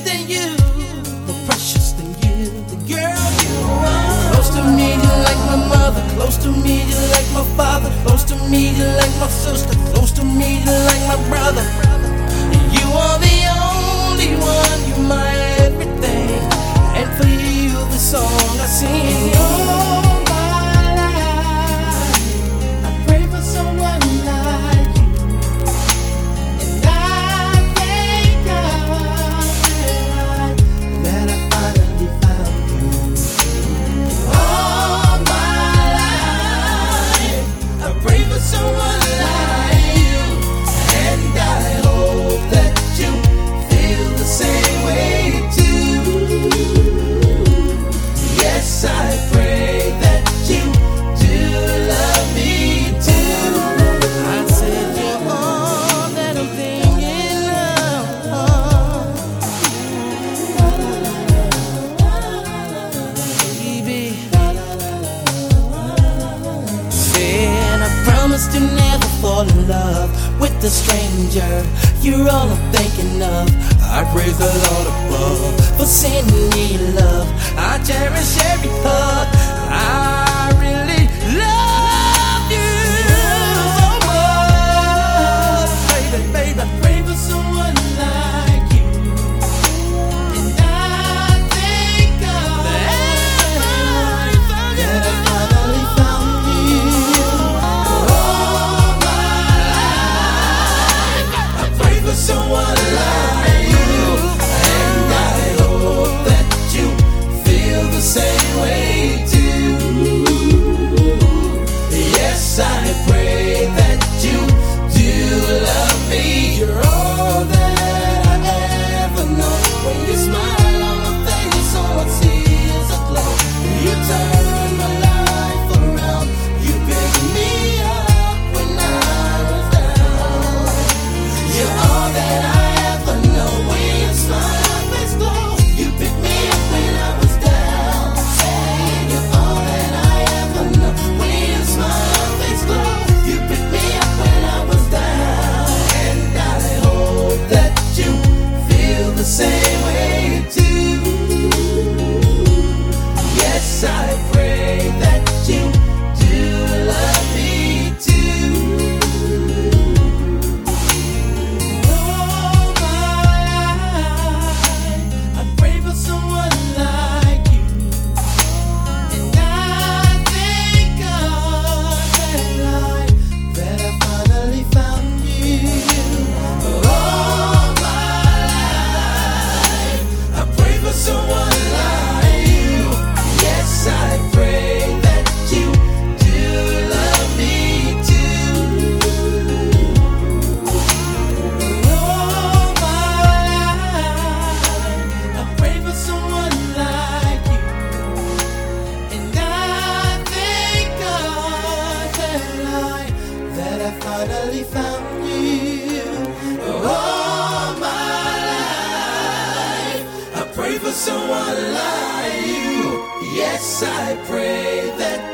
than you, more precious than you, the girl you are. Close to me, you're like my mother. Close to me, you're like my father. Close to me, you're like my sister. Close to me, you're like my brother. You are the only one, you're my everything. And for you, the song I sing. All my life, I pray for someone like you. And I thank God that I finally found you. All my life, I pray for someone like you. And I hope that you feel the same way too. Yes, I pray that you do love me too. I said you're all that I'm thinking of, baby. Said I promised to never fall in love with a stranger. You're all I'm thinking of. I praise the Lord above for sending me love. I cherish every thought. I really love you so much, baby, baby. I pray for someone like you, and I thank God that I finally found you. All my life, I pray for someone like you, and I hope that you feel the same way too. Yes, I pray that you do love me. You're all that I ever know. When you smile on my face, all I see is a glow. You turn my life around. You pick me up when I was down. You're all that I ever know. When you smile, my face glow. You pick me up when I was down. Say you're all that I ever know. When you smile, my face glow. You pick me up when I was down. And I hope that you feel the same way too. Yes, I pray that you do love me too. All my life, I pray for someone like you, and I thank God that I finally found you. All my life, I pray for someone like you. Yes, I pray that you do love me too. All my life, I pray for someone like you, and I thank God that I finally found you. All my life, I pray for someone like you. Yes, I pray that